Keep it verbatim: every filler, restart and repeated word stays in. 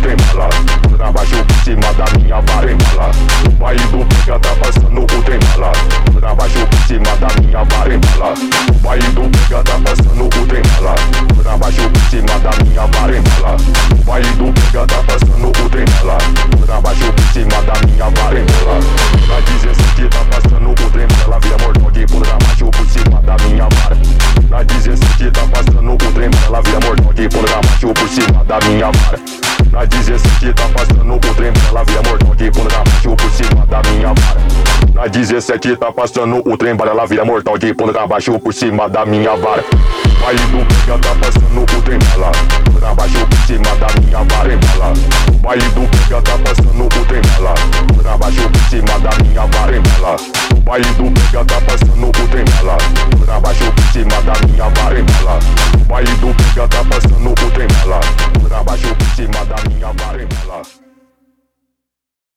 trem bala. Pra baixo por cima da minha vara embala. O pai do pega tá passando o trem bala. Pra baixo por cima da minha vara embala. O pai do pega tá passando o trem bala. Pra baixo por cima da minha vara embala. O pai do pega tá passando o trem bala. Pra baixo por cima da minha vara embala. Na dezessete tá passando o trem bala. Vira mortal que pula pra baixo por cima da minha vara. Na dezessete tá passando o trem bala. Vira mortal que pula pra baixo por cima da minha vara. Na dezessete tá passando o trem bala. Vira mortal que pula pra baixo por cima da minha vara. Na dezessete tá passando o trem bala. Ela vira mortal que pula pra baixo por cima da minha vara. Pai do pega tá passando o trem bala. Pra baixo por cima da minha vara embala. Pai do pega tá passando o trem bala. Pra baixo por cima da minha vara embala. Pai do pega tá passando o trem bala. Pra baixo por cima da minha vara embala. Pai do pega tá passando o trem bala. Pra baixo por cima da minha vara embala.